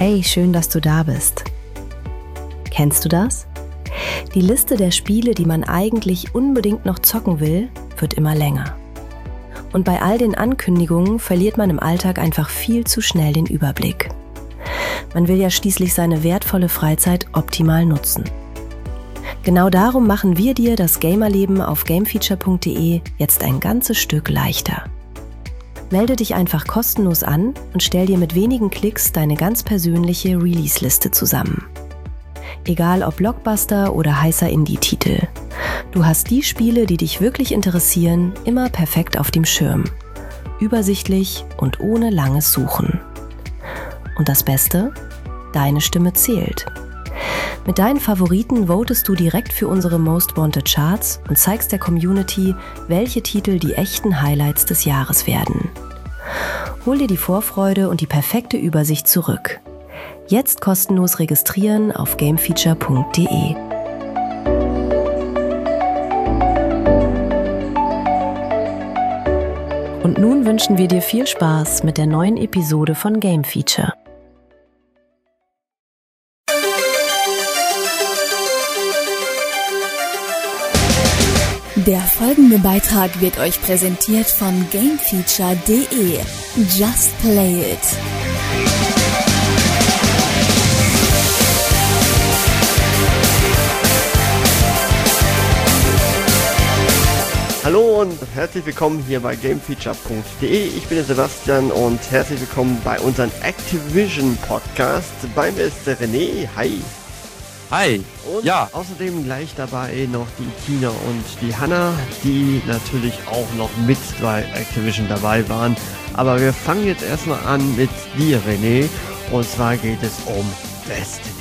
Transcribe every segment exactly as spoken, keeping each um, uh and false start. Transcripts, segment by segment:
Hey, schön, dass du da bist. Kennst du das? Die Liste der Spiele, die man eigentlich unbedingt noch zocken will, wird immer länger. Und bei all den Ankündigungen verliert man im Alltag einfach viel zu schnell den Überblick. Man will ja schließlich seine wertvolle Freizeit optimal nutzen. Genau darum machen wir dir das Gamerleben auf gamefeature punkt de jetzt ein ganzes Stück leichter. Melde dich einfach kostenlos an und stell dir mit wenigen Klicks deine ganz persönliche Release-Liste zusammen. Egal ob Blockbuster oder heißer Indie-Titel. Du hast die Spiele, die dich wirklich interessieren, immer perfekt auf dem Schirm. Übersichtlich und ohne langes Suchen. Und das Beste? Deine Stimme zählt. Mit deinen Favoriten votest du direkt für unsere Most Wanted Charts und zeigst der Community, welche Titel die echten Highlights des Jahres werden. Hol dir die Vorfreude und die perfekte Übersicht zurück. Jetzt kostenlos registrieren auf gamefeature punkt de. Und nun wünschen wir dir viel Spaß mit der neuen Episode von Game Feature. Der folgende Beitrag wird euch präsentiert von gamefeature punkt de. Just play it! Hallo und herzlich willkommen hier bei gamefeature punkt de. Ich bin der Sebastian und herzlich willkommen bei unserem Activision Podcast. Bei mir ist der René. Hi. Hi. Und ja. außerdem gleich dabei noch die Tina und die Hanna, die natürlich auch noch mit bei Activision dabei waren. Aber wir fangen jetzt erstmal an mit dir, René. Und zwar geht es um Destiny.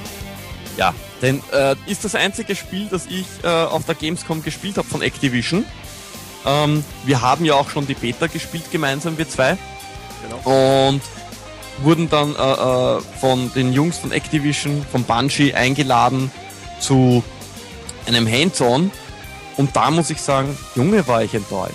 Ja, denn äh, ist das einzige Spiel, das ich äh, auf der Gamescom gespielt habe von Activision. Ähm, wir haben ja auch schon die Beta gespielt, gemeinsam wir zwei. Genau. Und wurden dann äh, äh, von den Jungs von Activision, von Bungie eingeladen zu einem Hands-on. Und da muss ich sagen, Junge, war ich enttäuscht.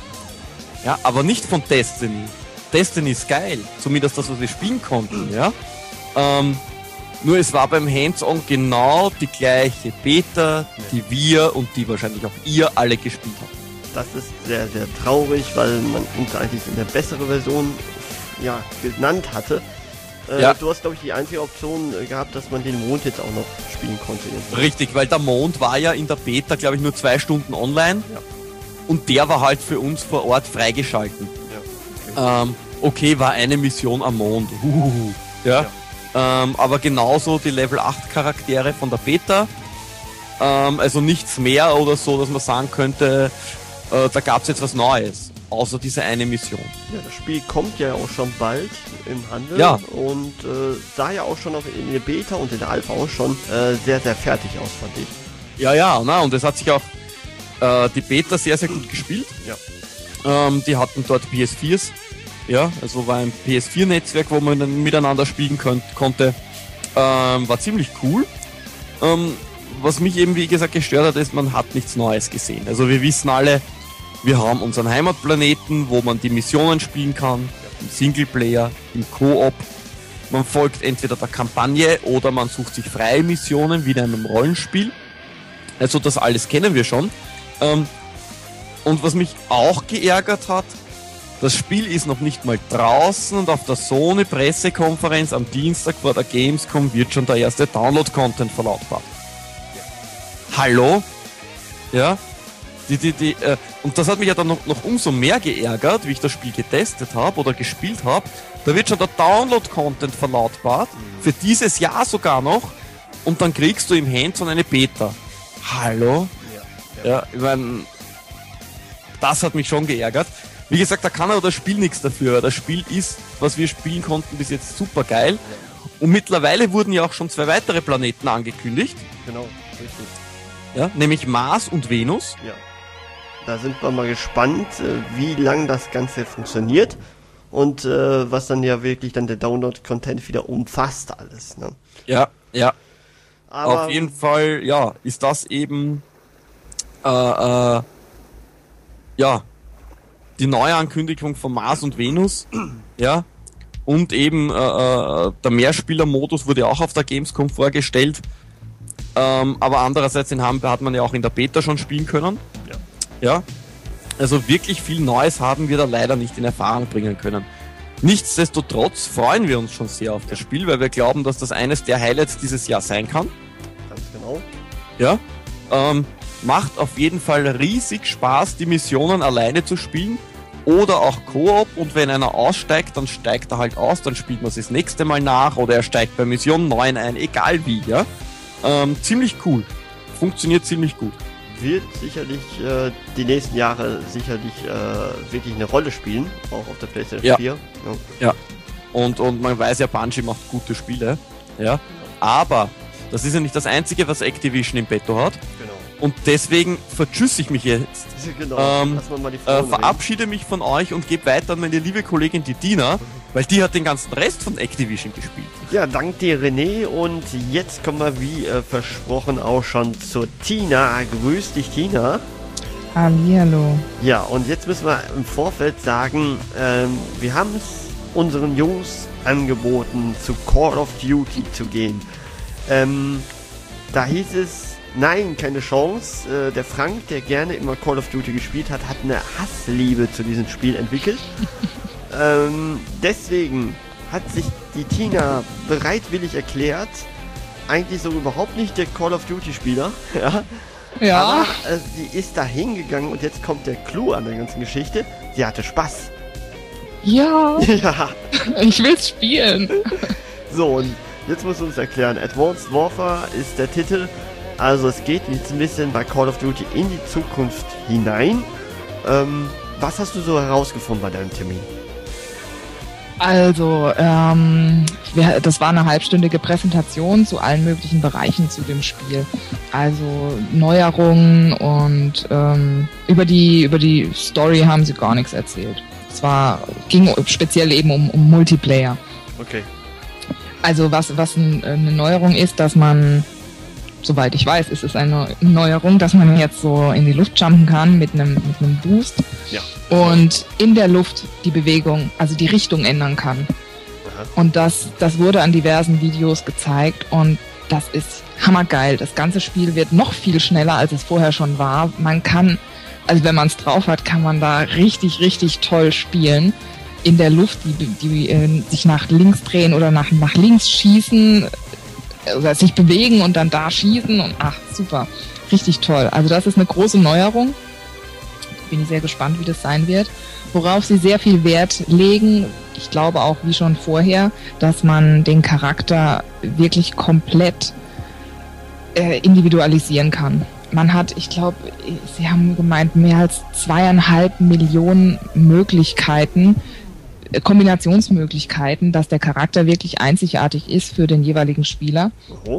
Ja, ja, aber nicht von Destiny. Destiny ist geil, zumindest das, was wir spielen konnten. Ja. Ähm, nur es war beim Hands-on genau die gleiche Beta, die wir und die wahrscheinlich auch ihr alle gespielt habt. Das ist sehr, sehr traurig, weil man uns eigentlich eine bessere Version ja, genannt hatte. Äh, ja. Du hast, glaube ich, die einzige Option äh, gehabt, dass man den Mond jetzt auch noch spielen konnte. Jetzt. Richtig, weil der Mond war ja in der Beta, glaube ich, nur zwei Stunden online. Ja. Und der war halt für uns vor Ort freigeschalten. Ja. Okay. Ähm, okay, war eine Mission am Mond. Uh, ja. ja. Ähm, aber genauso die Level acht Charaktere von der Beta. Ähm, also nichts mehr oder so, dass man sagen könnte, äh, da gab es jetzt was Neues. Außer diese eine Mission. Ja, das Spiel kommt ja auch schon bald im Handel. Ja. Und äh, sah ja auch schon auf, in der Beta und in der Alpha auch schon äh, sehr, sehr fertig aus, fand ich. Ja, ja, na, und es hat sich auch äh, die Beta sehr, sehr gut gespielt. Ja. Ähm, die hatten dort P S viers. Ja, also war ein P S vier Netzwerk, wo man dann miteinander spielen könnt, konnte. Ähm, war ziemlich cool. Ähm, was mich eben, wie gesagt, gestört hat, ist, man hat nichts Neues gesehen. Also wir wissen alle, wir haben unseren Heimatplaneten, wo man die Missionen spielen kann, im Singleplayer, im Koop. Man folgt entweder der Kampagne oder man sucht sich freie Missionen, wie in einem Rollenspiel. Also das alles kennen wir schon. Ähm, und was mich auch geärgert hat, das Spiel ist noch nicht mal draußen und auf der Sony-Pressekonferenz am Dienstag vor der Gamescom wird schon der erste Download-Content verlautbart. Ja. Hallo? Ja? Die, die, die, äh, und das hat mich ja dann noch, noch umso mehr geärgert, wie ich das Spiel getestet habe oder gespielt habe. Da wird schon der Download-Content verlautbart, mhm. für dieses Jahr sogar noch, und dann kriegst du im Hands-on eine Beta. Hallo? Ja, ja. ja ich meine, das hat mich schon geärgert. Wie gesagt, da kann aber das Spiel nichts dafür. Das Spiel ist, was wir spielen konnten, bis jetzt super geil. Ja. Und mittlerweile wurden ja auch schon zwei weitere Planeten angekündigt. Genau, richtig. Ja, nämlich Mars und Venus. Ja. Da sind wir mal gespannt, wie lang das Ganze funktioniert und äh, was dann ja wirklich dann der Download-Content wieder umfasst alles. Ne? Ja, ja. Aber auf jeden Fall, ja, ist das eben äh, äh, ja die neue Ankündigung von Mars und Venus. Ja. und eben äh, der Mehrspieler-Modus wurde auch auf der Gamescom vorgestellt. Ähm, aber andererseits den haben, hat man ja auch in der Beta schon spielen können. Ja. Ja. Also wirklich viel Neues haben wir da leider nicht in Erfahrung bringen können. Nichtsdestotrotz freuen wir uns schon sehr auf das Spiel, weil wir glauben, dass das eines der Highlights dieses Jahr sein kann. Ganz genau. Ja. Ähm, macht auf jeden Fall riesig Spaß, die Missionen alleine zu spielen oder auch Koop, und wenn einer aussteigt, dann steigt er halt aus, dann spielt man es das nächste Mal nach oder er steigt bei Mission neun ein, egal wie, ja. Ähm, ziemlich cool. Funktioniert ziemlich gut. Wird sicherlich äh, die nächsten Jahre sicherlich äh, wirklich eine Rolle spielen, auch auf der PlayStation ja. vier. Ja. ja. Und, und man weiß ja, Bungie macht gute Spiele. Ja. Aber das ist ja nicht das Einzige, was Activision im Petto hat. Genau. Und deswegen vertschüsse ich mich jetzt. Genau. Ähm, äh, verabschiede mich von euch und gebe weiter an meine liebe Kollegin die Dina, weil die hat den ganzen Rest von Activision gespielt. Ja, dank dir René, und jetzt kommen wir wie äh, versprochen auch schon zur Tina. Grüß dich, Tina. Hallihallo. Ja, und jetzt müssen wir im Vorfeld sagen, ähm, wir haben es unseren Jungs angeboten, zu Call of Duty zu gehen. Ähm, da hieß es, nein, keine Chance. Äh, der Frank, der gerne immer Call of Duty gespielt hat, hat eine Hassliebe zu diesem Spiel entwickelt. ähm, deswegen hat sich die Tina bereitwillig erklärt, eigentlich so überhaupt nicht der Call of Duty Spieler, ja. Ja. Aber äh, die ist da hingegangen, und jetzt kommt der Clou an der ganzen Geschichte. Sie hatte Spaß. Ja. Ja. Ich will's spielen. So, und jetzt musst du uns erklären. Advanced Warfare ist der Titel. Also es geht jetzt ein bisschen bei Call of Duty in die Zukunft hinein. Ähm, was hast du so herausgefunden bei deinem Termin? Also, ähm, wir, das war eine halbstündige Präsentation zu allen möglichen Bereichen zu dem Spiel. Also Neuerungen, und ähm, über die über die Story haben sie gar nichts erzählt. Es war, ging speziell eben um, um Multiplayer. Okay. Also was, was ein, eine Neuerung ist, dass man, soweit ich weiß, ist es eine Neuerung, dass man jetzt so in die Luft jumpen kann mit einem, mit einem Boost. Ja. Und in der Luft die Bewegung, also die Richtung ändern kann. Aha. Und das, das wurde an diversen Videos gezeigt, und das ist hammergeil. Das ganze Spiel wird noch viel schneller, als es vorher schon war. Man kann, also wenn man es drauf hat, kann man da richtig, richtig toll spielen. In der Luft, die, die äh, sich nach links drehen oder nach, nach links schießen, oder sich bewegen und dann da schießen, und ach, super. Richtig toll. Also das ist eine große Neuerung. Bin ich sehr gespannt, wie das sein wird. Worauf sie sehr viel Wert legen, ich glaube auch wie schon vorher, dass man den Charakter wirklich komplett äh, individualisieren kann. Man hat, ich glaube, sie haben gemeint, mehr als zweieinhalb Millionen Möglichkeiten, äh, Kombinationsmöglichkeiten, dass der Charakter wirklich einzigartig ist für den jeweiligen Spieler. Oh.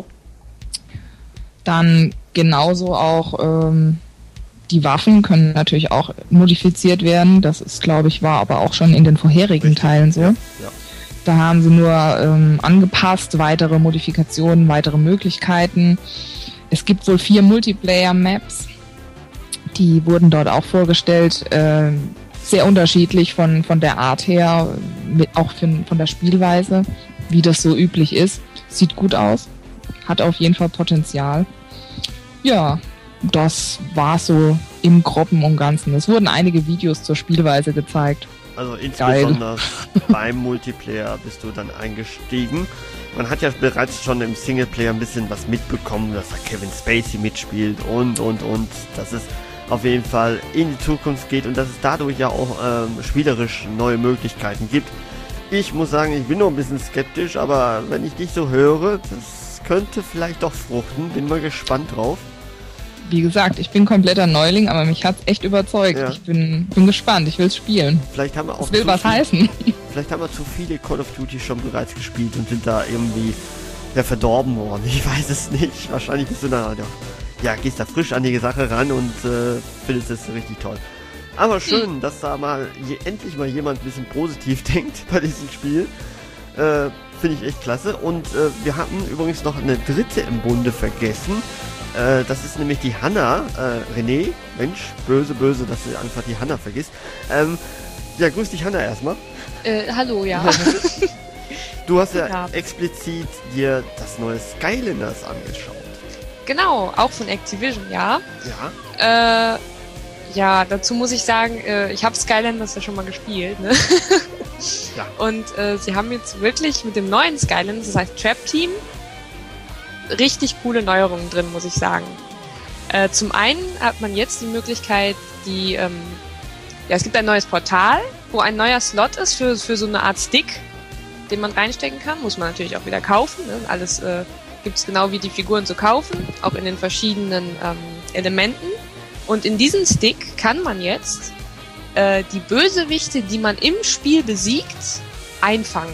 Dann genauso auch ähm, die Waffen können natürlich auch modifiziert werden. Das ist, glaube ich, war aber auch schon in den vorherigen Richtig. Teilen so. Ja, ja. Da haben sie nur ähm, angepasst, weitere Modifikationen, weitere Möglichkeiten. Es gibt wohl vier Multiplayer-Maps. Die wurden dort auch vorgestellt. Äh, sehr unterschiedlich von, von der Art her, mit, auch von, von der Spielweise, wie das so üblich ist. Sieht gut aus. Hat auf jeden Fall Potenzial. Ja, das war so im Groben und Ganzen. Es wurden einige Videos zur Spielweise gezeigt. Also insbesondere beim Multiplayer bist du dann eingestiegen. Man hat ja bereits schon im Singleplayer ein bisschen was mitbekommen, dass da Kevin Spacey mitspielt und, und, und. Dass es auf jeden Fall in die Zukunft geht und dass es dadurch ja auch ähm, spielerisch neue Möglichkeiten gibt. Ich muss sagen, ich bin noch ein bisschen skeptisch, aber wenn ich dich so höre, das könnte vielleicht doch fruchten. Bin mal gespannt drauf. Wie gesagt, ich bin kompletter Neuling, aber mich hat's echt überzeugt. Ja. Ich bin, bin gespannt, ich will's spielen. Vielleicht haben wir auch das will was viel, heißen. Vielleicht haben wir zu viele Call of Duty schon bereits gespielt und sind da irgendwie ja, verdorben worden. Ich weiß es nicht. Wahrscheinlich bist du da, ja, ja gehst da frisch an die Sache ran und äh, findest es richtig toll. Aber schön, hm. dass da mal je, endlich mal jemand ein bisschen positiv denkt bei diesem Spiel. Äh, Finde ich echt klasse. Und äh, wir hatten übrigens noch eine dritte im Bunde vergessen. Äh, das ist nämlich die Hanna. Äh, René, Mensch, böse, böse, dass du einfach die Hanna vergisst. Ähm, ja, grüß dich Hanna erstmal. Äh, hallo, ja. Du hast ja Ja. explizit dir das neue Skylanders angeschaut. Genau, auch von Activision, ja. Ja. Äh, ja, dazu muss ich sagen, äh, ich habe Skylanders ja schon mal gespielt, ne? Ja. Und äh, sie haben jetzt wirklich mit dem neuen Skylanders, das heißt Trap Team, richtig coole Neuerungen drin, muss ich sagen. Äh, zum einen hat man jetzt die Möglichkeit, die, ähm, ja, es gibt ein neues Portal, wo ein neuer Slot ist für, für so eine Art Stick, den man reinstecken kann. Muss man natürlich auch wieder kaufen. Ne? Alles äh, gibt's genau wie die Figuren zu kaufen, auch in den verschiedenen ähm, Elementen. Und in diesen Stick kann man jetzt äh, die Bösewichte, die man im Spiel besiegt, einfangen.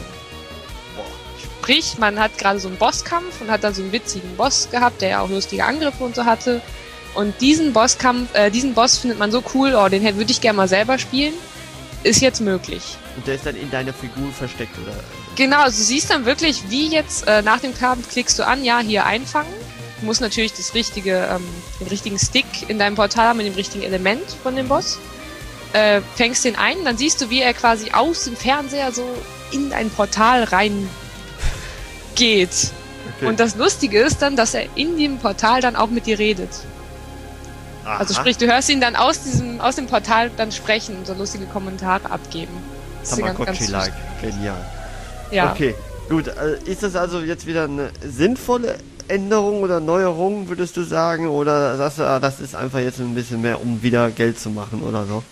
Sprich, man hat gerade so einen Bosskampf und hat da so einen witzigen Boss gehabt, der ja auch lustige Angriffe und so hatte. Und diesen Bosskampf, äh, diesen Boss findet man so cool, oh, den hätte- würde ich gerne mal selber spielen. Ist jetzt möglich. Und der ist dann in deiner Figur versteckt, oder? Genau, also du siehst dann wirklich, wie jetzt äh, nach dem Kampf klickst du an, ja, hier einfangen. Du musst natürlich das richtige, ähm, den richtigen Stick in deinem Portal haben, mit dem richtigen Element von dem Boss. Äh, fängst den ein, dann siehst du, wie er quasi aus dem Fernseher so in ein Portal rein geht. Okay. Und das Lustige ist dann, dass er in dem Portal dann auch mit dir redet. Aha. Also sprich, du hörst ihn dann aus diesem, aus dem Portal dann sprechen und so lustige Kommentare abgeben. Das ist ganz- ganz süß. Tamagotchi-like. Genial. Ja. Okay, gut. äh, Ist das also jetzt wieder eine sinnvolle Änderung oder Neuerung, würdest du sagen? Oder sagst du, ah, das ist einfach jetzt ein bisschen mehr, um wieder Geld zu machen oder so?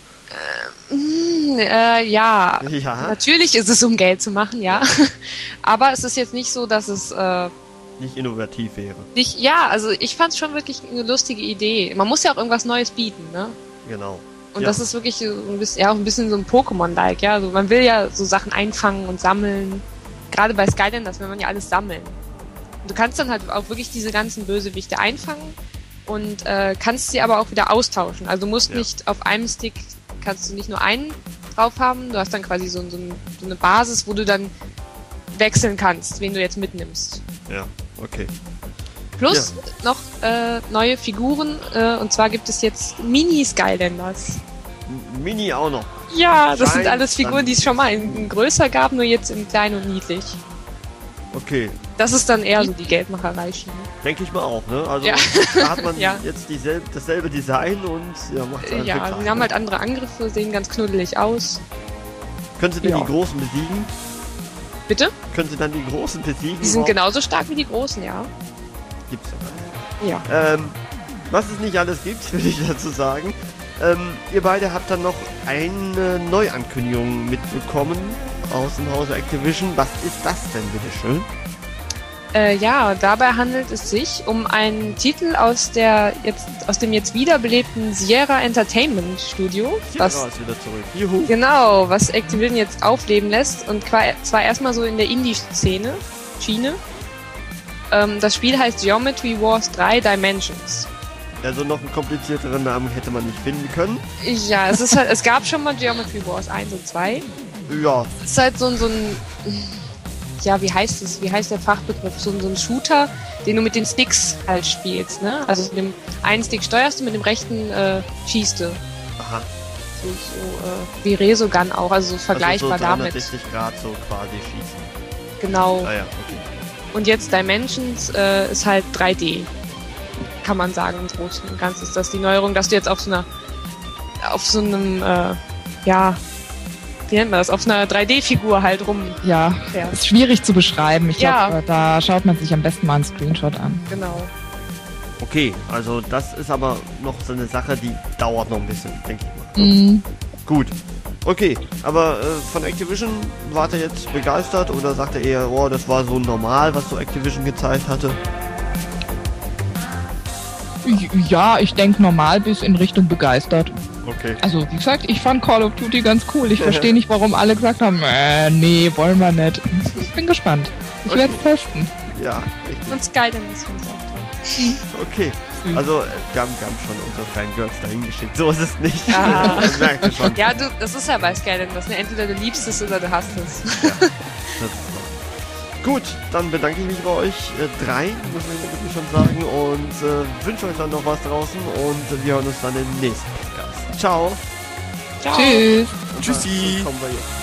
Hm, äh, ja. Ja. Natürlich ist es, um Geld zu machen, ja. Aber es ist jetzt nicht so, dass es äh, Nicht innovativ wäre. nicht. Ja, also ich fand es schon wirklich eine lustige Idee. Man muss ja auch irgendwas Neues bieten, ne? Genau. Und Ja. das ist wirklich so ein bisschen, ja, auch ein bisschen so ein Pokémon-like, ja. Also man will ja so Sachen einfangen und sammeln. Gerade bei Skylanders will man ja alles sammeln. Und du kannst dann halt auch wirklich diese ganzen Bösewichte einfangen und äh, kannst sie aber auch wieder austauschen. Also du musst Ja. nicht auf einem Stick, kannst du nicht nur einen drauf haben, du hast dann quasi so, so, ein, so eine Basis, wo du dann wechseln kannst, wen du jetzt mitnimmst. Ja, okay. Plus noch äh, neue Figuren, äh, und zwar gibt es jetzt Mini-Skylanders. M- Mini auch noch. Ja, das Scheint sind alles Figuren, dann- die es schon mal in, in größer gab, nur jetzt in klein und niedlich. Okay, Das ist dann eher so die Geldmacherei-Schiene. denke ich mal auch, ne? Also Ja. da hat man Ja. jetzt dieselbe, dasselbe Design und ja, macht Äh, Ja, sie haben halt andere Angriffe, sehen ganz knuddelig aus. Können sie denn Ja. die Großen besiegen? Bitte? Können sie dann die Großen besiegen? Die sind überhaupt? genauso stark wie die Großen, ja. Gibt's ja gar nicht. Ja. Ähm, was es nicht alles gibt, will ich dazu sagen. Ähm, ihr beide habt dann noch eine Neuankündigung mitbekommen aus dem Hause Activision. Was ist das denn, bitteschön? Äh, ja, dabei handelt es sich um einen Titel aus der jetzt aus dem jetzt wiederbelebten Sierra Entertainment Studio, was Sierra ist wieder zurück. Juhu. genau, was Activision jetzt aufleben lässt und qua- zwar erstmal so in der Indie-Szene, Schiene. Ähm, das Spiel heißt Geometry Wars drei Dimensions. Also noch einen komplizierteren Namen hätte man nicht finden können. Ja, es ist halt, es gab schon mal Geometry Wars eins und zwei. Ja, Es ist halt so ein, so ein, ja, wie heißt es, wie heißt der Fachbegriff? So ein, so ein Shooter, den du mit den Sticks halt spielst, ne? Also mit dem einen Stick steuerst du, mit dem rechten äh, schießt du. aha. So, so äh, wie Resogun auch, also so vergleichbar also so damit. dreihundertsechzig Grad so quasi schießen. Genau. Ah ja, okay. Und jetzt Dimensions äh, ist halt drei D. Kann man sagen, im Großen und Ganzen ist das die Neuerung, dass du jetzt auf so einer, auf so einem, äh, ja, wie nennt man das, auf einer drei D-Figur halt rum. Ja, Ja. ist schwierig zu beschreiben. Ich Ja. glaube, da schaut man sich am besten mal einen Screenshot an. Genau. Okay, also das ist aber noch so eine Sache, die dauert noch ein bisschen, denke ich mal. Mhm. Gut. Okay, aber äh, von Activision wart ihr jetzt begeistert oder sagt ihr eher, oh, das war so normal, was so Activision gezeigt hatte? Ja, ich denke normal bis in Richtung begeistert. Okay. Also, wie gesagt, ich fand Call of Duty ganz cool. Ich verstehe nicht, warum alle gesagt haben, äh, nee, wollen wir nicht. Ich bin gespannt. Ich werde es testen. Ja, richtig. Und Skydance finde ich auch toll. Okay. Also, äh, wir haben, wir haben schon unsere Fangirls dahin geschickt. So ist es nicht. Ah. Das merkt ihr schon. Ja, du, das ist ja bei Skydance, ne? Entweder du liebst es oder du hasst es. Das ist so. Gut, dann bedanke ich mich bei euch äh, drei, muss ich wirklich schon sagen, und äh, wünsche euch dann noch was draußen und äh, wir hören uns dann im nächsten Podcast. Ciao. Ciao. Tschüss. Und Tschüssi. dann kommen wir jetzt.